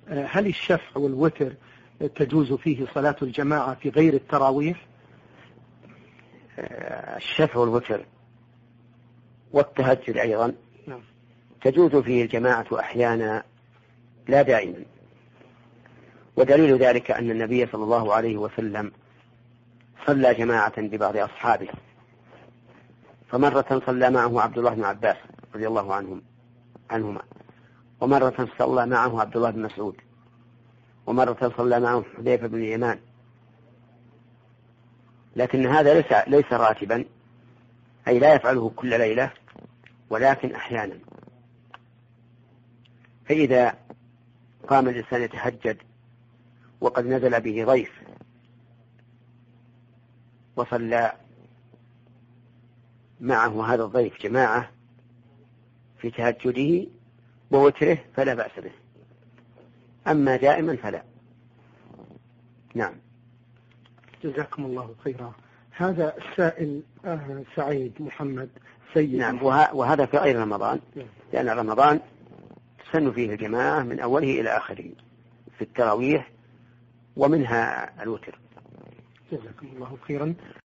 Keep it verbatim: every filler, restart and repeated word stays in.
هل الشفع والوتر تجوز فيه صلاة الجماعة في غير التراويح؟ الشفع والوتر والتهجد أيضا تجوز فيه الجماعة أحيانا لا دائما، ودليل ذلك أن النبي صلى الله عليه وسلم صلى جماعة ببعض أصحابه، فمرة صلى معه عبد الله بن عباس رضي الله عنهم عنهما، ومرة صلى معه عبد الله بن مسعود، ومرة صلى معه حذيفة بن اليمان، لكن هذا ليس ليس راتبا، أي لا يفعله كل ليلة، ولكن أحيانا. فإذا قام الإنسان يتهجد وقد نزل به ضيف وصلى معه هذا الضيف جماعة في تهجده ووتره فلا بأس به، أما دائما فلا. نعم. جزاكم الله خيرا. هذا السائل آه سعيد محمد سيد. نعم. وهذا في غير رمضان، لأن رمضان تسن فيه الجماعة من أوله إلى آخره في التراويح ومنها الوتر. جزاكم الله خيرا.